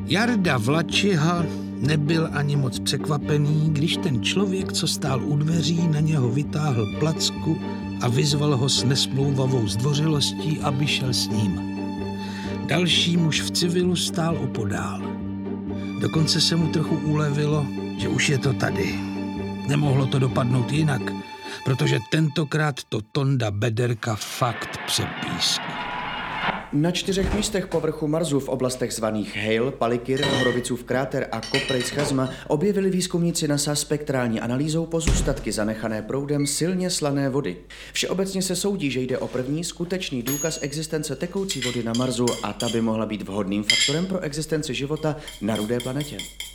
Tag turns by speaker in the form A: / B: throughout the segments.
A: Jarda Vlačiha nebyl ani moc překvapený, když ten člověk, co stál u dveří, na něho vytáhl placku a vyzval ho s nesmlouvavou zdvořilostí, aby šel s ním. Další muž v civilu stál opodál. Dokonce se mu trochu ulevilo, že už je to tady. Nemohlo to dopadnout jinak, protože tentokrát to Tonda Bederka fakt přepískl.
B: Na 4 místech povrchu Marsu v oblastech zvaných Hale, Palikir, Horovicův kráter a Koprej schazma objevili výzkumníci NASA spektrální analýzou pozůstatky zanechané proudem silně slané vody. Všeobecně se soudí, že jde o první skutečný důkaz existence tekoucí vody na Marsu a ta by mohla být vhodným faktorem pro existenci života na rudé planetě.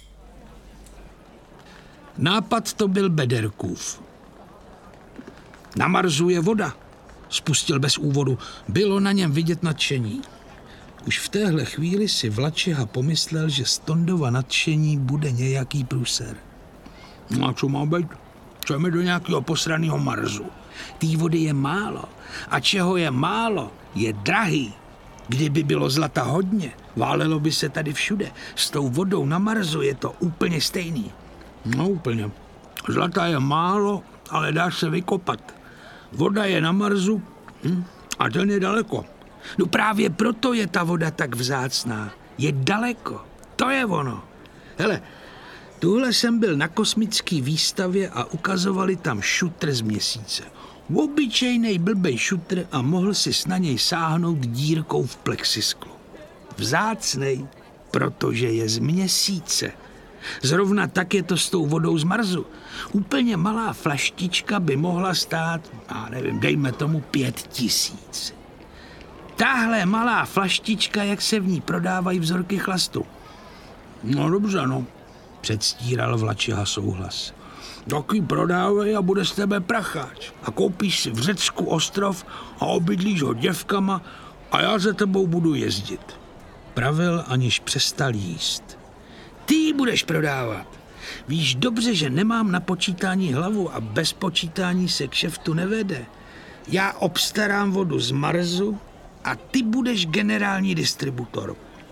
A: Nápad to byl Bederkův. Na Marsu je voda, spustil bez úvodu. Bylo na něm vidět nadšení. Už v téhle chvíli si Vlačiha pomyslel, že z Tondova nadšení bude nějaký průser. No a co má být? Chceme do nějakého posraného Marsu. Té vody je málo. A čeho je málo, je drahý. Kdyby bylo zlata hodně, válelo by se tady všude. S tou vodou na Marsu je to úplně stejný. No úplně. Zlata je málo, ale dá se vykopat. Voda je na Marsu a ten je daleko. No právě proto je ta voda tak vzácná. Je daleko. To je ono. Hele, tuhle jsem byl na kosmické výstavě a ukazovali tam šutr z Měsíce. Obyčejnej blbej šutr a mohl si na něj sáhnout dírkou v plexisklu. Vzácnej, protože je z Měsíce. Zrovna tak je to s tou vodou z Marsu. Úplně malá flaštička by mohla stát, dejme tomu 5 000. Tahle malá flaštička, jak se v ní prodávají vzorky chlastu. No dobře, no, předstíral Vlačiha souhlas. Taky prodávej a bude z tebe pracháč. A koupíš si v Řecku ostrov a obydlíš ho děvkama a já za tebou budu jezdit. Pravil, aniž přestal jíst. Ty ji budeš prodávat. Víš dobře, že nemám na počítání hlavu a bez počítání se kšeftu nevede. Já obstarám vodu z Marsu a ty budeš generální distributor.